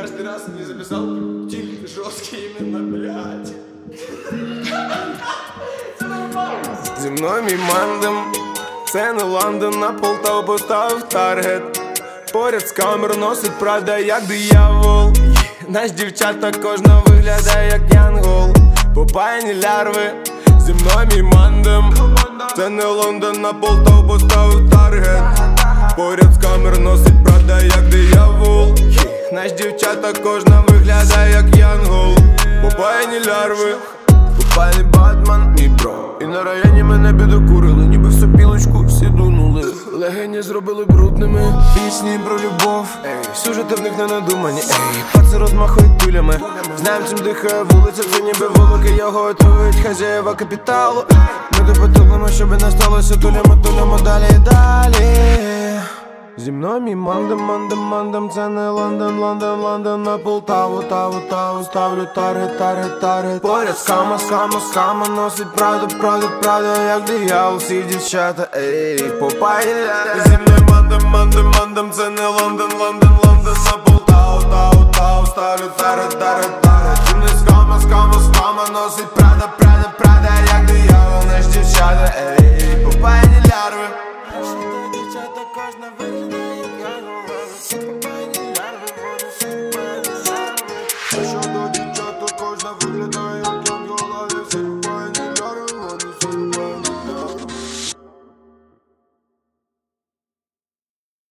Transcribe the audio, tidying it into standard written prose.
каждый раз не записал тильт жесткий именно, блядь. Зі мною мій мандем, це не Лондон, на Полтаву поставив таргет. Поряд з камер носить правда як диявол. Наш дівчата кожна виглядає як янгол. Попаяні лярви, зі мною мій мандем, це не Лондон, на Полтаву поставив таргет. Поряд з камер носить правда як диявол. Наш дівчата кожна виглядає як янгол. Попаяні лярви, попаяний Батман, мій бро. І на районі мене підокурили, ніби в сопілочку всі дунули. Легені зробили брудними, пісні про любов, сюжети в них не надумані, паци розмахують тулями. Знаєм, чим дихає вулиця, це ніби волоки, його отрують хазяєва капіталу. Ми допотопимо, щоби не сталося, тулямо далі і далі. Зі мною мій мандем, це не Лондон, на Полтаву, Таву, ставлю таргет. Поряд з кама, носить правду, як диявол, всі дівчата, попаяні. Зі мною мандем, це не Лондон, на